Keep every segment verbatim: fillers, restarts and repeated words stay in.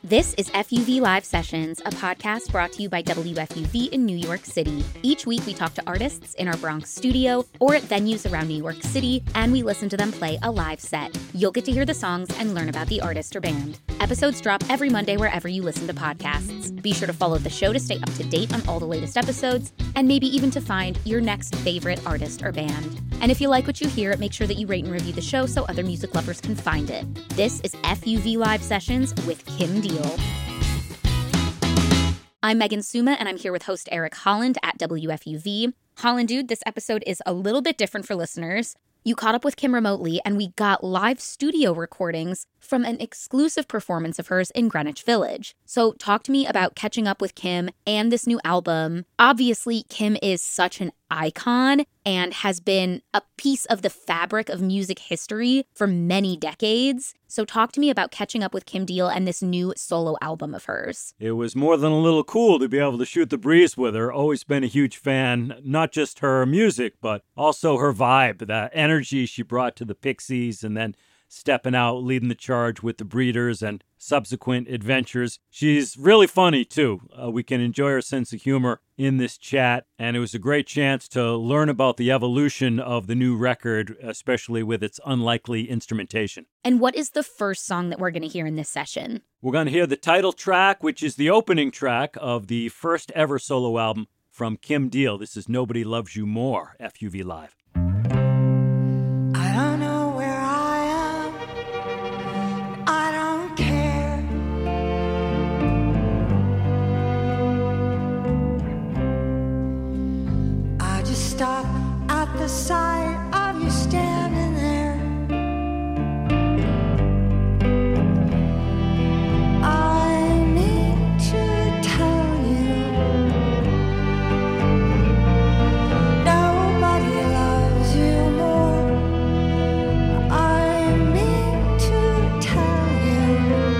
This is F U V Live Sessions, a podcast brought to you by W F U V in New York City. Each week, we talk to artists in our Bronx studio or at venues around New York City, and we listen to them play a live set. You'll get to hear the songs and learn about the artist or band. Episodes drop every Monday wherever you listen to podcasts. Be sure to follow the show to stay up to date on all the latest episodes, and maybe even to find your next favorite artist or band. And if you like what you hear, make sure that you rate and review the show so other music lovers can find it. This is F U V Live Sessions with Kim Deal. I'm Megan Suma, and I'm here with host Eric Holland at W F U V. Holland Dude, this episode is a little bit different for listeners. You caught up with Kim remotely, and we got live studio recordings from an exclusive performance of hers in Greenwich Village. So talk to me about catching up with Kim and this new album. Obviously, Kim is such an icon and has been a piece of the fabric of music history for many decades. So talk to me about catching up with Kim Deal and this new solo album of hers. It was more than a little cool to be able to shoot the breeze with her. Always been a huge fan, not just her music, but also her vibe, the energy she brought to the Pixies, and then stepping out, leading the charge with the Breeders and subsequent adventures. She's really funny, too. Uh, we can enjoy her sense of humor in this chat, and it was a great chance to learn about the evolution of the new record, especially with its unlikely instrumentation. And what is the first song that we're going to hear in this session? We're going to hear the title track, which is the opening track of the first ever solo album from Kim Deal. This is Nobody Loves You More, F U V Live. I don't know where I am. I don't care. I just stop at the sight of you standing there. I need to tell you, nobody loves you more. I need to tell you,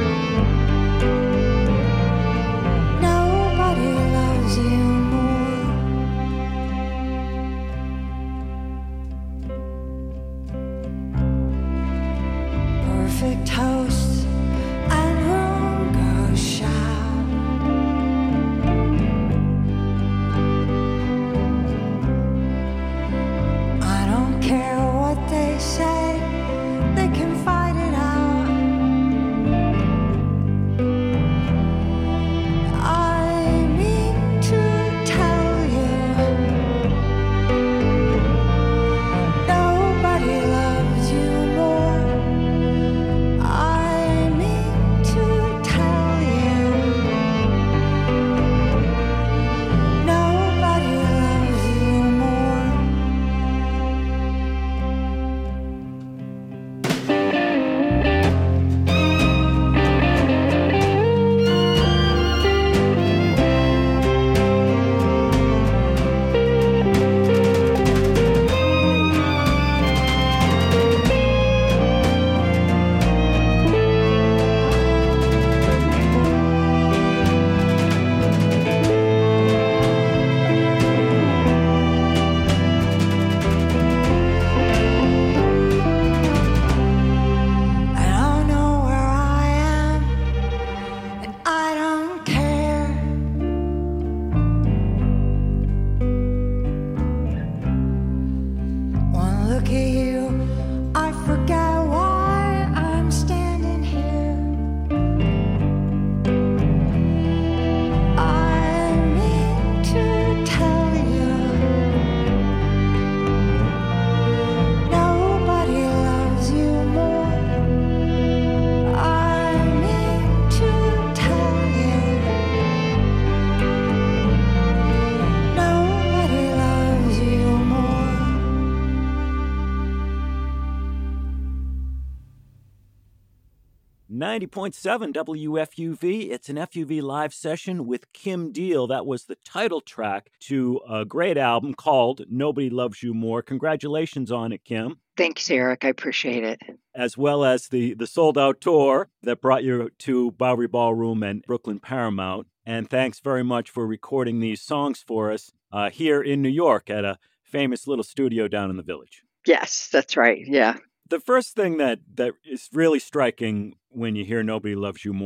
nobody loves you more. Perfect hosts and room goes shout. I don't care what they say, they can fight it out. I need to tell you, nobody loves you more. I need to tell you, nobody loves you more. I don't know where I am, and I don't care. One look at you, I forget why I'm standing here. I need to tell you, nobody loves you more. I need to tell you, nobody loves you more. ninety point seven W F U V. It's an F U V live session with Kim Deal. That was the title track to a great album called Nobody Loves You More. Congratulations on it, Kim. Thanks, Eric. I appreciate it. As well as the, the sold-out tour that brought you to Bowery Ballroom and Brooklyn Paramount. And thanks very much for recording these songs for us uh, here in New York at a famous little studio down in the Village. Yes, that's right. Yeah. The first thing that, that is really striking when you hear Nobody Loves You More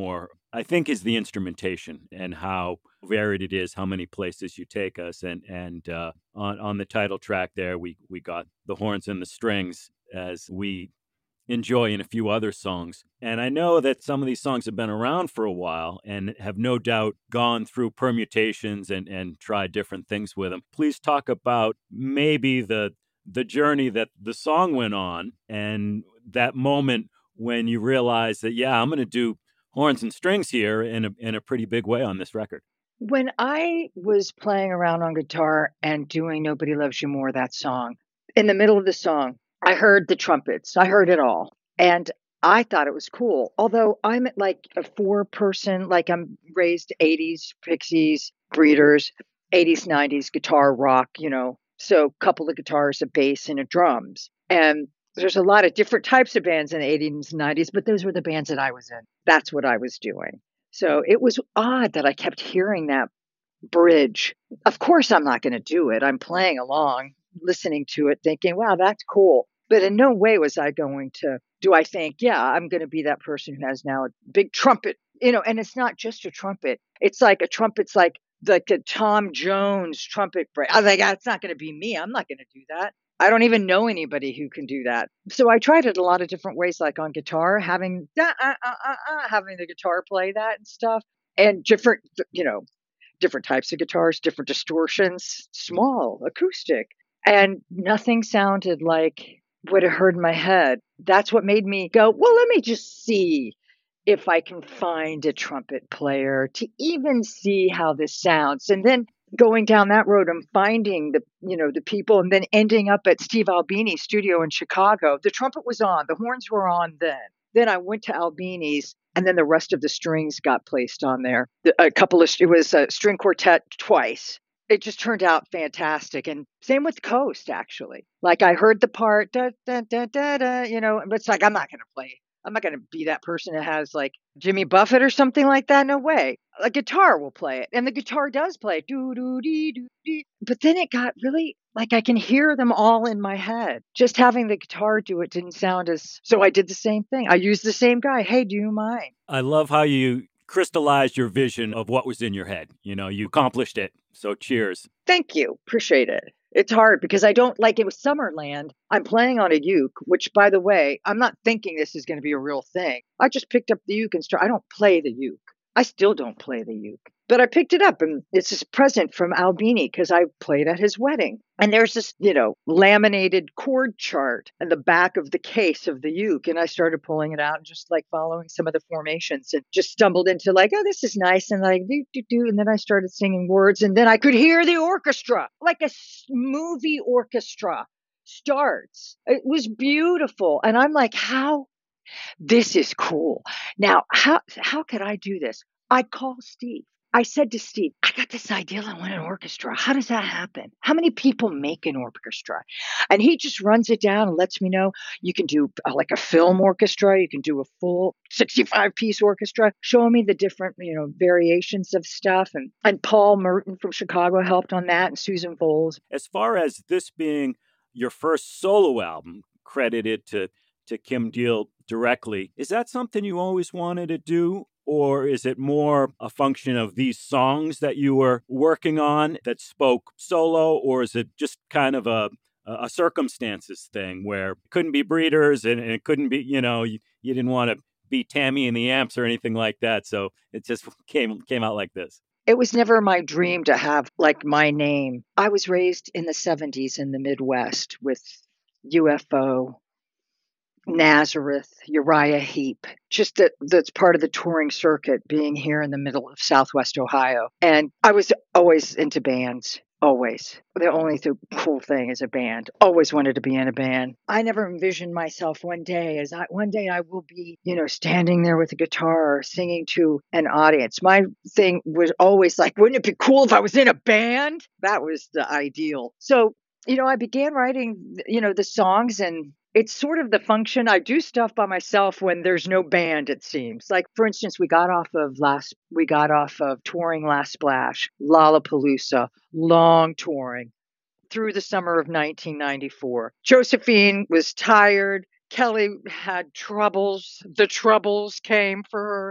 I think, is the instrumentation and how varied it is, how many places you take us. And and uh, on on the title track there, we we got the horns and the strings, as we enjoy in a few other songs. And I know that some of these songs have been around for a while and have no doubt gone through permutations and and tried different things with them. Please talk about maybe the the journey that the song went on and that moment when you realized that, yeah, I'm going to do horns and strings here in a, in a pretty big way on this record. When I was playing around on guitar and doing Nobody Loves You More, that song, in the middle of the song, I heard the trumpets. I heard it all. And I thought it was cool. Although I'm like a four person, like I'm raised eighties, Pixies, Breeders, eighties, nineties, guitar, rock, you know. So a couple of guitars, a bass, and a drums. And there's a lot of different types of bands in the eighties and nineties, but those were the bands that I was in. That's what I was doing. So it was odd that I kept hearing that bridge. Of course, I'm not going to do it. I'm playing along, listening to it, thinking, wow, that's cool. But in no way was I going to, do I think, yeah, I'm going to be that person who has now a big trumpet, you know, and it's not just a trumpet. It's like a trumpet's like, like a Tom Jones trumpet break. I was like, it's not going to be me. I'm not going to do that. I don't even know anybody who can do that. So I tried it a lot of different ways, like on guitar, having uh, uh, uh, uh, having the guitar play that and stuff, and different, you know, different types of guitars, different distortions, small, acoustic, and nothing sounded like what I heard in my head. That's what made me go, well, let me just see if I can find a trumpet player to even see how this sounds. And then going down that road, I'm finding the, you know, the people, and then ending up at Steve Albini's studio in Chicago. The trumpet was on, the horns were on then. Then I went to Albini's, and then the rest of the strings got placed on there. A couple of, it was a string quartet twice. It just turned out fantastic. And same with Coast, actually. Like I heard the part, da, da, da, da, da, you know, but it's like, I'm not going to play. I'm not going to be that person that has like Jimmy Buffett or something like that. No way. A guitar will play it. And the guitar does play it. Doo, doo, dee, doo, dee. But then it got really like I can hear them all in my head. Just having the guitar do it didn't sound as, so I did the same thing. I used the same guy. Hey, do you mind? I love how you crystallized your vision of what was in your head. You know, you accomplished it. So cheers. Thank you. Appreciate it. It's hard because I don't like it was Summerland. I'm playing on a uke, which, by the way, I'm not thinking this is going to be a real thing. I just picked up the uke and started. I don't play the uke. I still don't play the uke, but I picked it up, and it's this present from Albini because I played at his wedding. And there's this, you know, laminated chord chart in the back of the case of the uke. And I started pulling it out and just like following some of the formations and just stumbled into like, oh, this is nice. And like, do, do, do. And then I started singing words, and then I could hear the orchestra, like a movie orchestra starts. It was beautiful. And I'm like, how? This is cool. Now, how how could I do this? I called Steve. I said to Steve, I got this idea. I want an orchestra. How does that happen? How many people make an orchestra? And he just runs it down and lets me know you can do uh, like a film orchestra. You can do a full sixty-five piece orchestra, showing me the different, you know, variations of stuff. And, and Paul Merton from Chicago helped on that, and Susan Voles. As far as this being your first solo album, credited to, to Kim Deal directly, is that something you always wanted to do? Or is it more a function of these songs that you were working on that spoke solo? Or is it just kind of a, a circumstances thing where it couldn't be Breeders and, and it couldn't be, you know, you, you didn't want to be Tammy and the Amps or anything like that. So it just came came out like this. It was never my dream to have like my name. I was raised in the seventies in the Midwest with U F O, Nazareth, Uriah Heep, just that that's part of the touring circuit, being here in the middle of Southwest Ohio. And I was always into bands, always. The only th- cool thing is a band. Always wanted to be in a band. I never envisioned myself one day as I, one day I will be, you know, standing there with a guitar singing to an audience. My thing was always like, wouldn't it be cool if I was in a band? That was the ideal. So, you know, I began writing, you know, the songs, and it's sort of the function. I do stuff by myself when there's no band, it seems. Like, for instance, we got off of last, we got off of touring Last Splash, Lollapalooza, long touring through the summer of nineteen ninety-four. Josephine was tired. Kelly had troubles. The troubles came for her.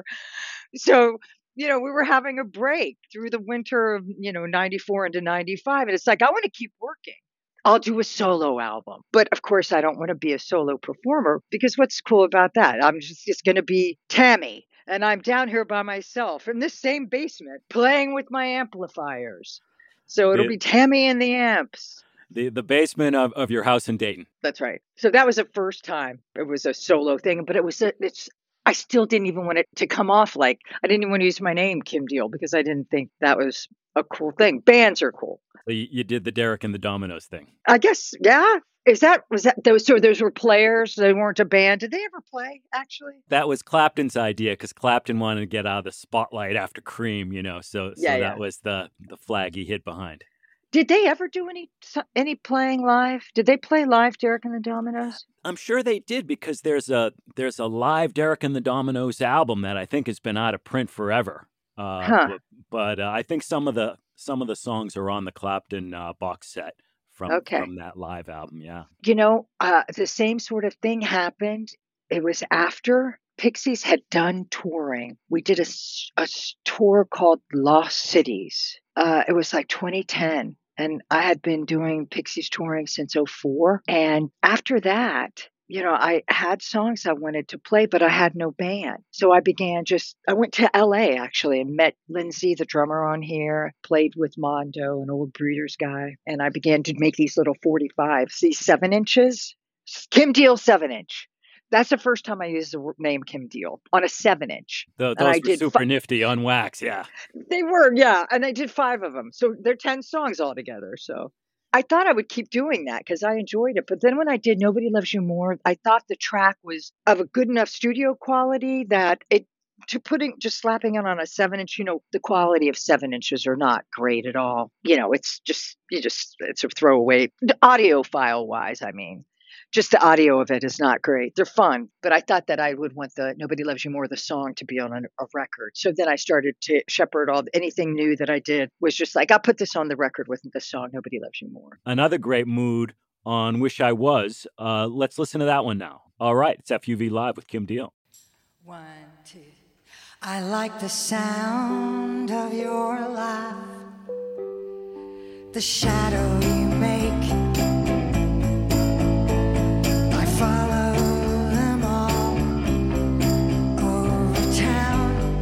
So, you know, we were having a break through the winter of, you know, ninety-four into ninety-five. And it's like, I want to keep working. I'll do a solo album. But of course, I don't want to be a solo performer because what's cool about that? I'm just, just going to be Tammy. And I'm down here by myself in this same basement playing with my amplifiers. So it'll The- be Tammy and the amps. The the basement of, of your house in Dayton. That's right. So that was the first time it was a solo thing, but it was a, it's I still didn't even want it to come off like I didn't even want to use my name Kim Deal because I didn't think that was a cool thing. Bands are cool. So you, you did the Derek and the Dominoes thing. I guess yeah. Is that was that those so those were players? They weren't a band. Did they ever play actually? That was Clapton's idea because Clapton wanted to get out of the spotlight after Cream, you know. So, so Yeah, that yeah. was the the flag he hid behind. Did they ever do any any playing live? Did they play live Derek and the Dominoes? I'm sure they did because there's a there's a live Derek and the Dominoes album that I think has been out of print forever. Uh, Huh. But, but uh, I think some of the some of the songs are on the Clapton uh, box set from Okay. from that live album. Yeah. You know, uh, the same sort of thing happened. It was after Pixies had done touring. We did a, s- a s- tour called Lost Cities. Uh, it was like twenty ten. And I had been doing Pixies touring since oh four. And after that, you know, I had songs I wanted to play, but I had no band. So I began just, I went to L A actually and met Lindsay, the drummer on here, played with Mondo, an old Breeders guy. And I began to make these little forty-fives, these seven inches, Kim Deal seven inch. That's the first time I used the word- name Kim Deal on a seven inch. Tho- And those I were did super fi- nifty on wax. Yeah. They were, yeah. And I did five of them. So they're ten songs altogether. So I thought I would keep doing that because I enjoyed it. But then when I did Nobody Loves You More, I thought the track was of a good enough studio quality that it, to putting, just slapping it on a seven inch, you know, the quality of seven inches are not great at all. You know, it's just, you just, it's a throwaway, audio file wise, I mean. Just the audio of it is not great. They're fun, but I thought that I would want the Nobody Loves You More, the song, to be on a, a record. So then I started to shepherd all anything new that I did was just like, I'll put this on the record with the song Nobody Loves You More. Another great mood on Wish I Was. Uh, let's listen to that one now. All right. It's F U V Live with Kim Deal. One, two. I like the sound of your laugh, the shadow you make. I follow them all over town,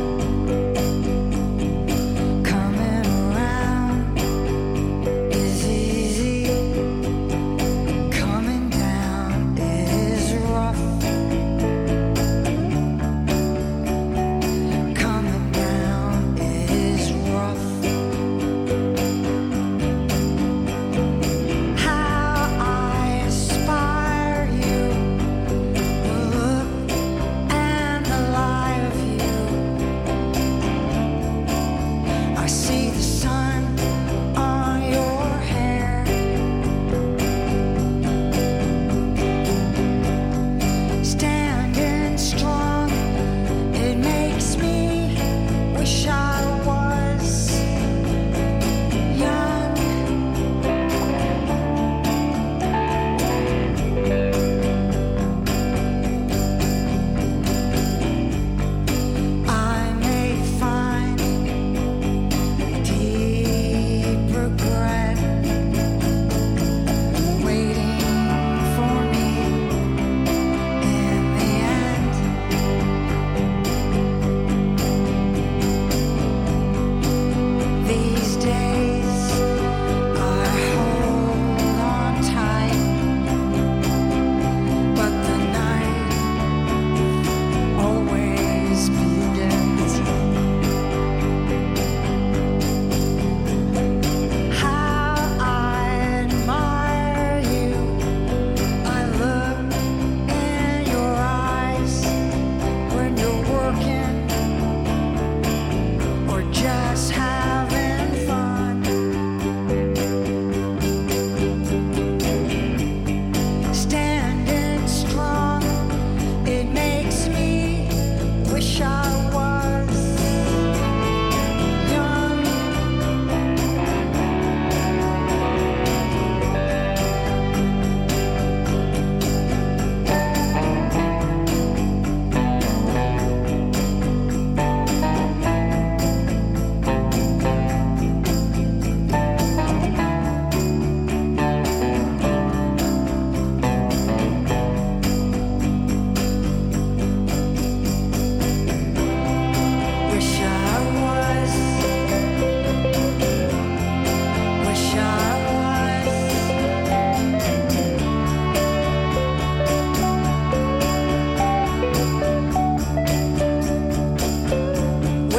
coming around is easy, coming down is rough. Coming down is rough.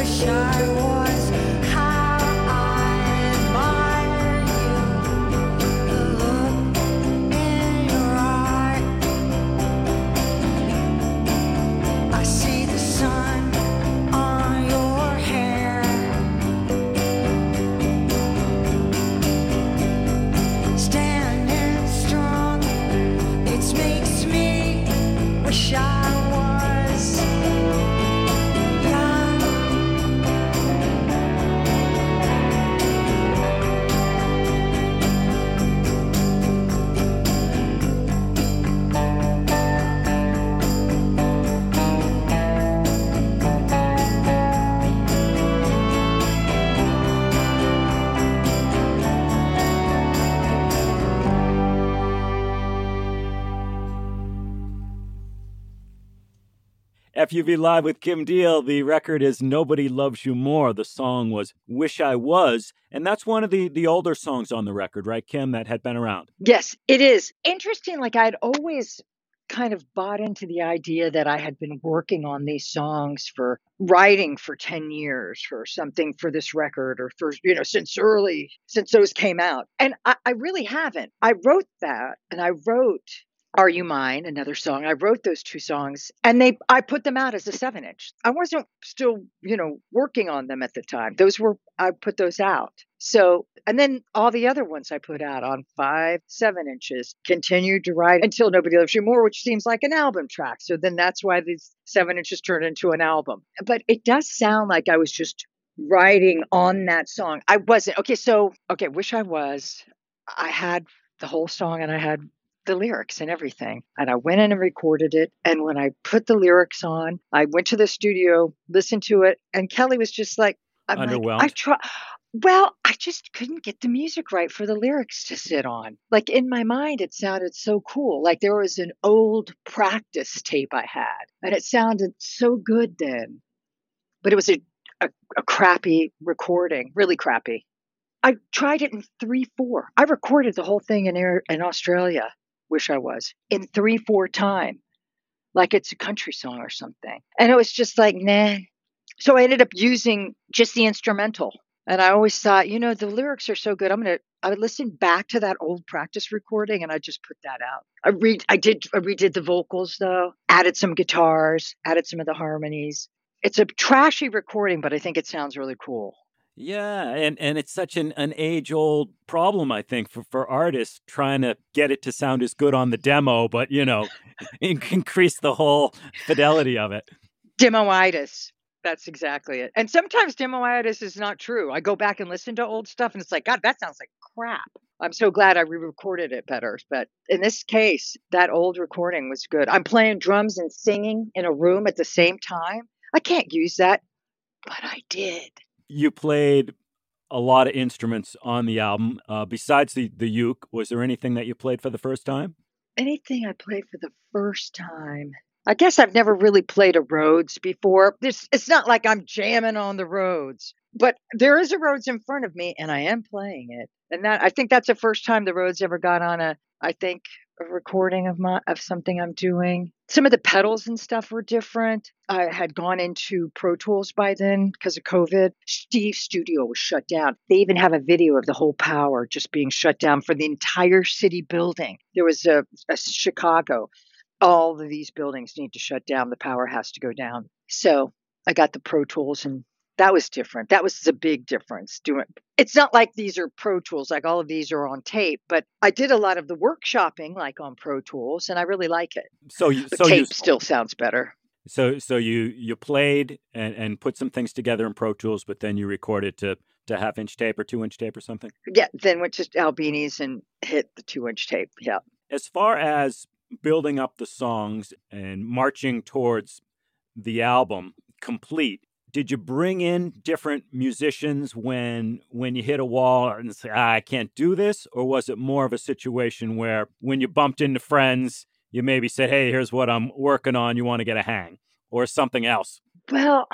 wish I was how I admire you. The look in your eye. I see the sun on your hair. Standing strong, it makes me wish I was young. F U V Live with Kim Deal. The record is Nobody Loves You More. The song was Wish I Was. And that's one of the, the older songs on the record, right, Kim, that had been around? Yes, it is. Interesting. Like I'd always kind of bought into the idea that I had been working on these songs for writing for ten years for something for this record or for, you know, since early, since those came out. And I, I really haven't. I wrote that and I wrote Are You Mine, another song. I wrote those two songs and they I put them out as a seven inch. I wasn't still, you know, working on them at the time. Those were I put those out. So, and then all the other ones I put out on five, seven inches, continued to write until Nobody Loves You More, which seems like an album track. So then that's why these seven inches turned into an album. But it does sound like I was just writing on that song. I wasn't. Okay, so, okay, Wish I Was. I had the whole song and I had the lyrics and everything. And I went in and recorded it. And when I put the lyrics on, I went to the studio, listened to it, and Kelly was just like, I'm Underwhelmed. like, I try. Well, I just couldn't get the music right for the lyrics to sit on. Like in my mind, it sounded so cool. Like there was an old practice tape I had, and it sounded so good then. But it was a, a, a crappy recording, really crappy. I tried it in three four. I recorded the whole thing in air, in Australia. Wish I Was in three four time, like it's a country song or something. And it was just like nah. So I ended up using just the instrumental. And I always thought, you know, the lyrics are so good. I'm gonna. I would listen back to that old practice recording, and I just put that out. I read. I did. I redid the vocals though. Added some guitars. Added some of the harmonies. It's a trashy recording, but I think it sounds really cool. Yeah, and, and it's such an, an age-old problem, I think, for, for artists trying to get it to sound as good on the demo, but, you know, increase the whole fidelity of it. Demoitis. That's exactly it. And sometimes demoitis is not true. I go back and listen to old stuff, and it's like, God, that sounds like crap. I'm so glad I re-recorded it better. But in this case, that old recording was good. I'm playing drums and singing in a room at the same time. I can't use that, but I did. You played a lot of instruments on the album. Uh, besides the, the uke, was there anything that you played for the first time? Anything I played for the first time. I guess I've never really played a Rhodes before. This, it's not like I'm jamming on the Rhodes, but there is a Rhodes in front of me and I am playing it. And that I think that's the first time the Rhodes ever got on a, I think, a recording of my of something I'm doing. Some of the pedals and stuff were different. I had gone into Pro Tools by then because of COVID. Steve's studio was shut down. They even have a video of the whole power just being shut down for the entire city building. There was a, a Chicago. All of these buildings need to shut down. The power has to go down. So I got the Pro Tools, and that was different. That was the big difference. Doing it's not like these are Pro Tools, like all of these are on tape, but I did a lot of the workshopping like on Pro Tools, and I really like it. So you, the so tape you, still sounds better. So so you you played and, and put some things together in Pro Tools, but then you recorded to to half inch tape or two inch tape or something? Yeah, then went to Albini's and hit the two inch tape. Yeah. As far as building up the songs and marching towards the album complete, did you bring in different musicians when when you hit a wall and say, ah, I can't do this? Or was it more of a situation where when you bumped into friends, you maybe said, hey, here's what I'm working on, you want to get a hang? Or something else? Well,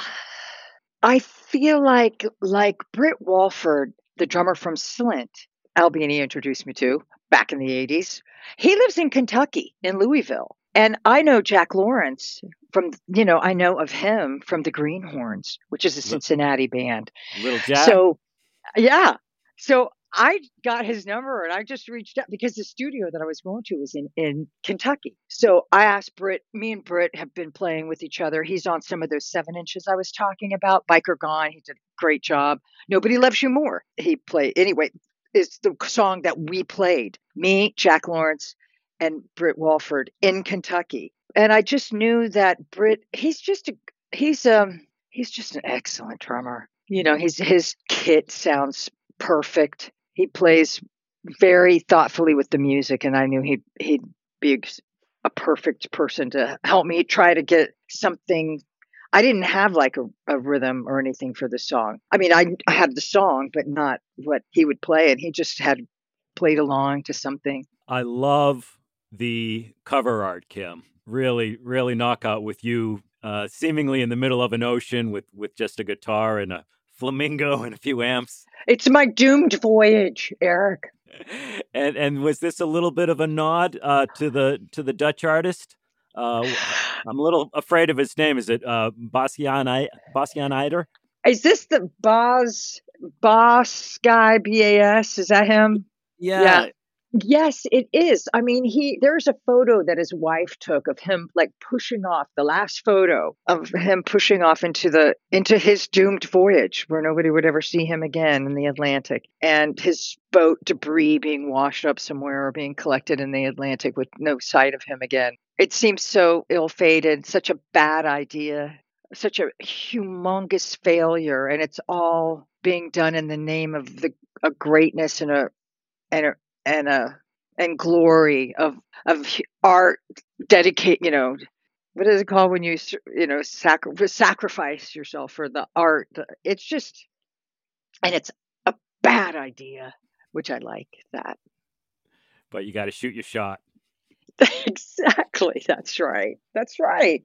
I feel like like Britt Walford, the drummer from Slint, Albini introduced me to back in the eighties. He lives in Kentucky, in Louisville. And I know Jack Lawrence from, you know, I know of him from the Greenhorns, which is a Cincinnati band. Little Jack. So, yeah. So I got his number and I just reached out because the studio that I was going to was in, in Kentucky. So I asked Britt, me and Britt have been playing with each other. He's on some of those seven inches I was talking about. Biker Gone. He did a great job. Nobody Loves You More. He played, anyway, it's the song that we played. Me, Jack Lawrence, and Britt Walford in Kentucky. And I just knew that Britt, he's just a, he's um, he's just an excellent drummer. You know, his his kit sounds perfect. He plays very thoughtfully with the music, and I knew he'd he'd be a perfect person to help me try to get something. I didn't have like a, a rhythm or anything for the song. I mean, I, I had the song, but not what he would play, and he just had played along to something. I love the cover art, Kim. Really, really knockout with you, uh, seemingly in the middle of an ocean with, with just a guitar and a flamingo and a few amps. It's my doomed voyage, Eric. And and was this a little bit of a nod uh, to the to the Dutch artist? Uh, I'm a little afraid of his name. Is it uh, Bastiaan I- Bastiaan Eider? Is this the Bas Bas guy? B A S? Is that him? Yeah. Yeah. Yes, it is. I mean, he there's a photo that his wife took of him like pushing off, the last photo of him pushing off into the into his doomed voyage where nobody would ever see him again in the Atlantic, and his boat debris being washed up somewhere or being collected in the Atlantic with no sight of him again. It seems so ill-fated, such a bad idea, such a humongous failure, and it's all being done in the name of the a greatness and a and a and a and glory of of art. Dedicate, you know, what is it called when you you know sacri- sacrifice yourself for the art? It's just, and it's a bad idea, which I like that. But you got to shoot your shot. Exactly. That's right. That's right.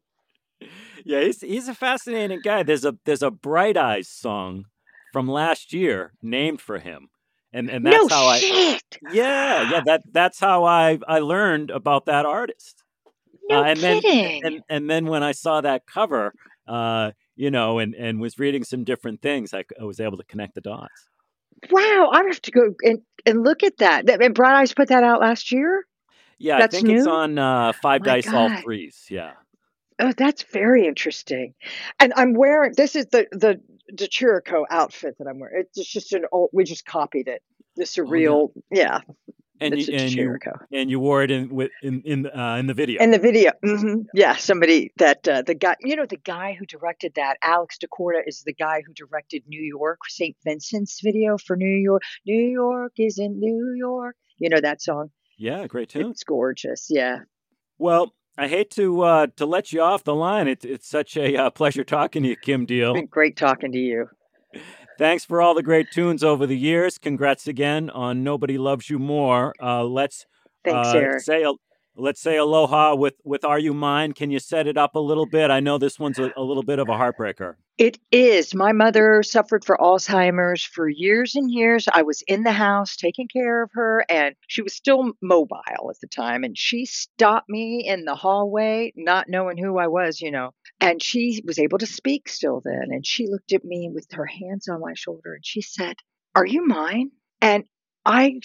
Yeah, he's he's a fascinating guy. There's a there's a Bright Eyes song from last year named for him. And and that's no how I shit. Yeah, yeah, that that's how I I learned about that artist. No uh, and kidding. Then, and and then when I saw that cover, uh, you know, and, and was reading some different things, I, I was able to connect the dots. Wow, I have to go and, and look at that. And Bright Eyes put that out last year? Yeah, That's I think new? it's on uh, Five My Dice All God. Threes. Yeah. Oh, that's very interesting. And I'm wearing, this is the, the, the Chirico outfit that I'm wearing. It's just an old, we just copied it. This is a Oh, real, yeah. And It's you a and you Chirico. and you wore it in with in in uh, in the video. In the video. hmm Yeah, somebody that, uh, the guy, you know, the guy who directed that, Alex DeCorda, is the guy who directed New York, Saint Vincent's video for New York. New York is in New York. You know that song? Yeah, great tune. It's gorgeous. Yeah. Well, I hate to uh, to let you off the line. It's it's such a uh, pleasure talking to you, Kim Deal. Been great talking to you. Thanks for all the great tunes over the years. Congrats again on Nobody Loves You More. Uh, let's Thanks, uh, Eric. say let's say aloha with with Are You Mine? Can you set it up a little bit? I know this one's a, a little bit of a heartbreaker. It is. My mother suffered for Alzheimer's for years and years. I was in the house taking care of her, and she was still mobile at the time. And she stopped me in the hallway, not knowing who I was, you know. And she was able to speak still then. And she looked at me with her hands on my shoulder and she said, "Are you mine?" And I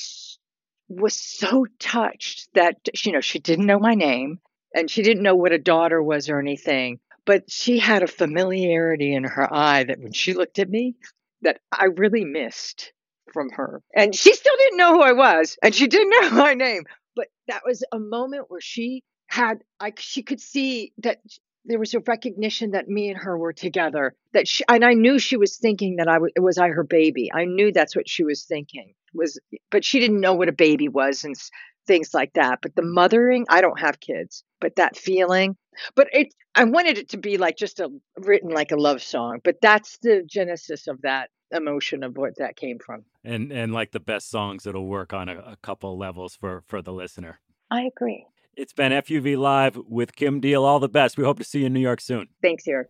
was so touched that, you know, she didn't know my name and she didn't know what a daughter was or anything. But she had a familiarity in her eye that when she looked at me, that I really missed from her. And she still didn't know who I was, and she didn't know my name. But that was a moment where she had, like, she could see that there was a recognition that me and her were together. That she, and I knew she was thinking that I was, was I her baby. I knew that's what she was thinking. Was, but she didn't know what a baby was and things like that. But the mothering, I don't have kids, but that feeling. But it, I wanted it to be like just a written like a love song, but that's the genesis of that emotion of what that came from. And and like the best songs, it'll work on a, a couple levels for, for the listener. I agree. It's been F U V Live with Kim Deal. All the best. We hope to see you in New York soon. Thanks, Eric.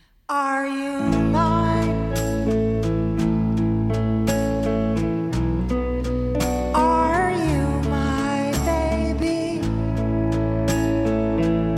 Are you mine? Are you my baby?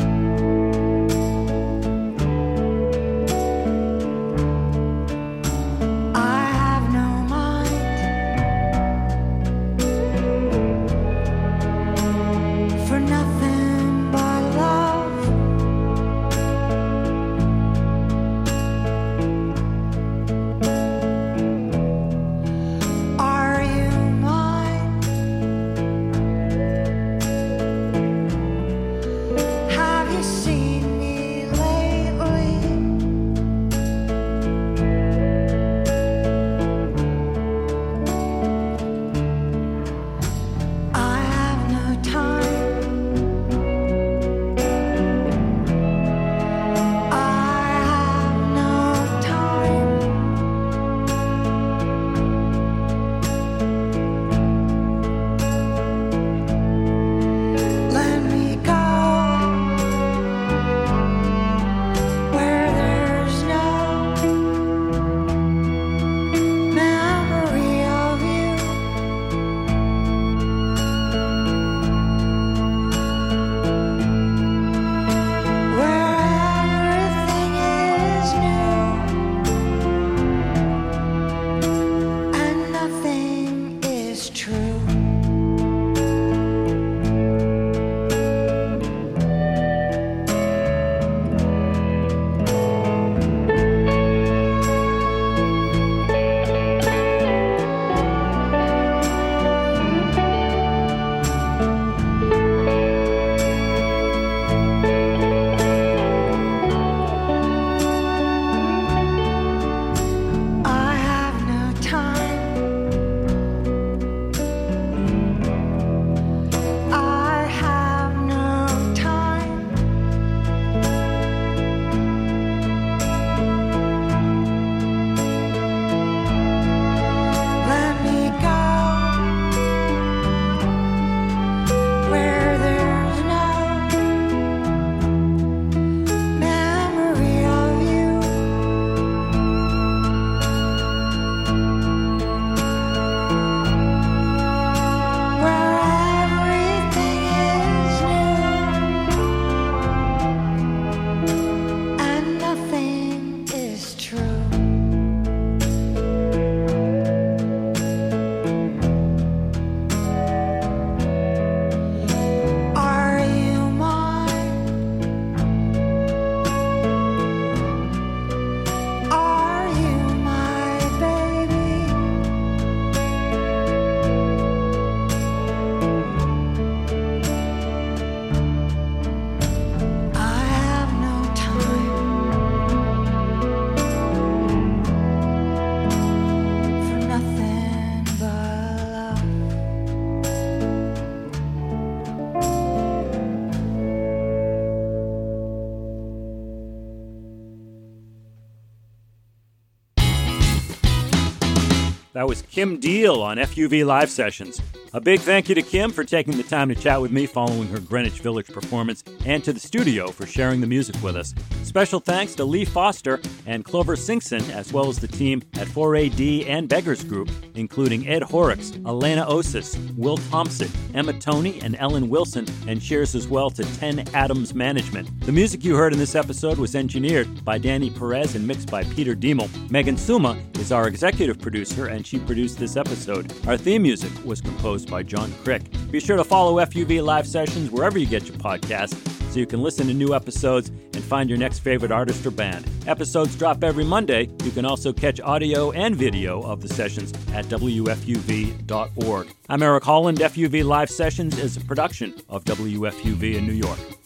That was Kim Deal on F U V Live Sessions. A big thank you to Kim for taking the time to chat with me following her Greenwich Village performance, and to the studio for sharing the music with us. Special thanks to Lee Foster and Clover Singson, as well as the team at four A D and Beggars Group, including Ed Horrocks, Elena Osis, Will Thompson, Emma Toney, and Ellen Wilson, and cheers as well to ten Adams Management. The music you heard in this episode was engineered by Danny Perez and mixed by Peter Diemel. Megan Suma is our executive producer, and she produced this episode. Our theme music was composed by John Crick. Be sure to follow F U V Live Sessions wherever you get your podcasts so you can listen to new episodes and find your next favorite artist or band. Episodes drop every Monday. You can also catch audio and video of the sessions at W F U V dot org. I'm Eric Holland. F U V Live Sessions is a production of W F U V in New York.